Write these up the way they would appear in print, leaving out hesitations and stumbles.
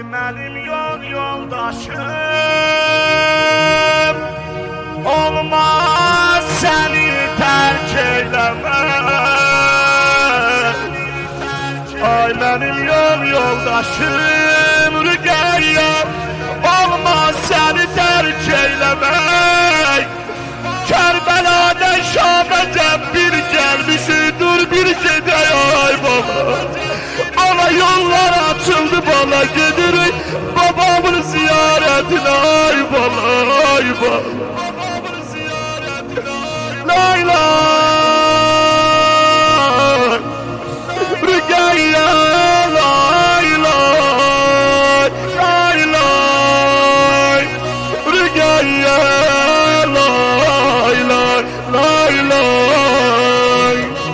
Benim yoldaşım olmaz seni terk eylemez. Ay benim yoldaşım Rüqeyyə olmaz seni terk eylemek. Kerbeladan Şam'dan bir gelmişi dur bir gidey ay baba. Ana yollar açıldı bana gidirik babamın ziyaretine ay baba ay baba. Lay lay Rüqeyyə lay lay lay lay Rüqeyyə lay lay lay lay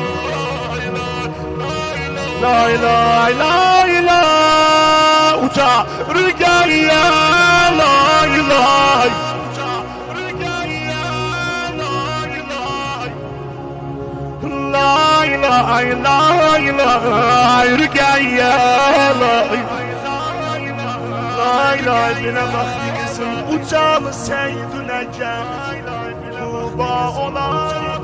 lay lay lay lay uca Rüqeyyə lay lay lay lay lay lay Rüqeyyə lay lay lay bile vakti kızım ucalı seydüne gel Tuba olan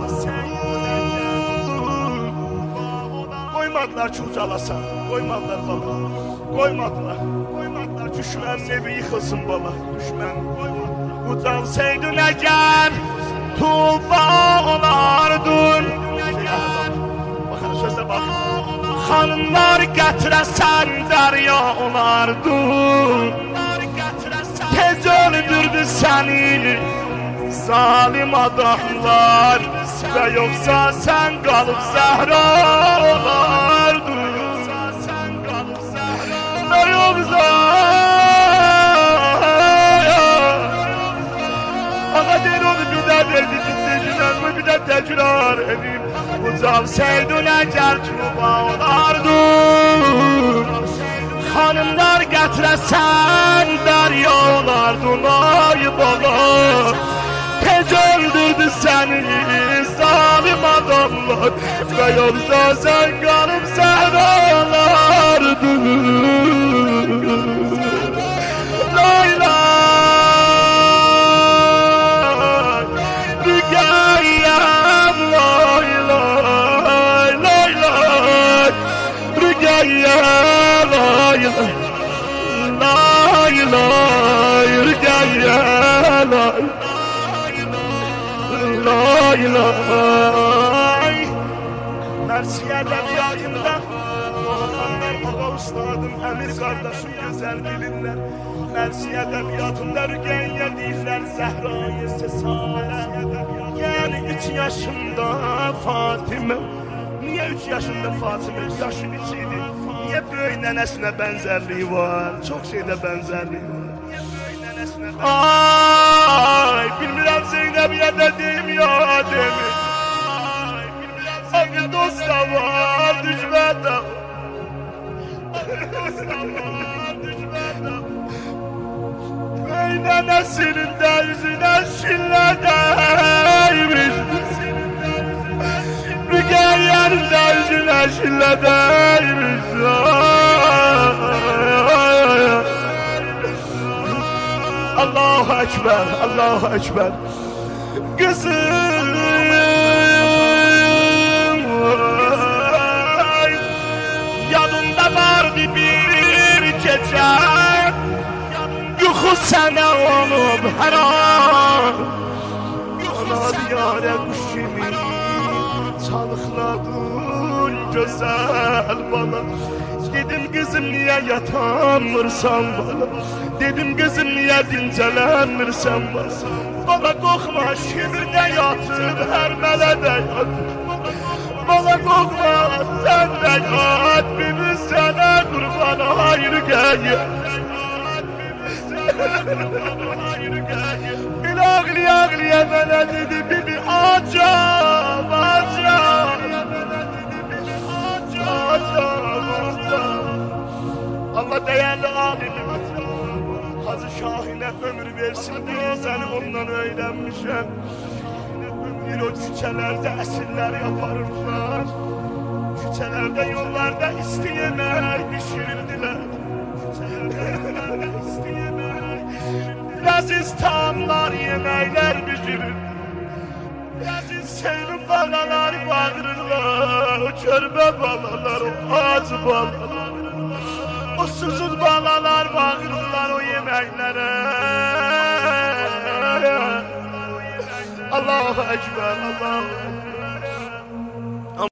koymadılar ki ucalasan koymadılar baba koymadılar düşmenin evi yıkılsın baba düşmen ucal seydüne gel Tuba olardın bakın sözde bak Xanımlar gətirəsən dərya olardın Tez öldürdü səni zalim adamlar Və yoxsa sən qalıb zəhra olardın Və yoxsa Ağa deyir onu bir də verdi bir də təkrar edeyim Ucal seydünə gəl Tuba olardın Xanımlar gətirəsən dərya olardın ay baba Tez öldürdü səni zalim adamlar Və yoxsa sən qalıb zəhra olardın Lay lay Rüqeyyə Rüqeyyə lay lay lay Rüqeyyə lay lay lay Mərsiyə ədəbiyyatında Oğlanlar ağa ustadım Əmir qardaşım gözəl bilirlər Mərsiyə ədəbiyyatında Rüqeyyə deyirlər Zəhrayı Sesalə Yəni 3 yaşında Fatimə Niye 3 yaşında Fatıma yaşı 3 idi? Niye böyük nənəsinə benzerliği var? Çok şeyde benzerliği var. Ay bilmirəm Zeynəbiyə də deyim ya demin. Abi dost da var, düşmən də var. Ey nənəsinin də yüzünə şillə dəymiş. Rüqeyyənin də yüzünə şillə dəymiş. Allahu Ekber, Allahu Ekber. Kızım yanımda vardı bir gece yuxu sənə olub hər an ana diyarə quş kimi çalıqladın gözəl bana. Dedim kızım niye yatanmırsan bana? Dedim kızım niye dincələnmirsən bana? Bana qorxma şiirdə yatıb hər mələdə yatıb. Bana qorxma sən də yat bibi sənə qurban ayrı gəlir. Bir ağlıya mənə dedi bibi acam acam. Allah değerli alimim Hazı Şahin'e ömür versin diye seni ondan öğrenmişim. Bir o küçelerde esirler yaparırlar. Küçelerde yollarda isteyemek pişirirdiler. Leziz tamlar, yemekler pişirir. Leziz seyri balalar bağırırlar. O körbe balalar, o acı balalar. O susuz balalar bağırırlar o yemeklere. Allahu Ekber, Allahu Ekber.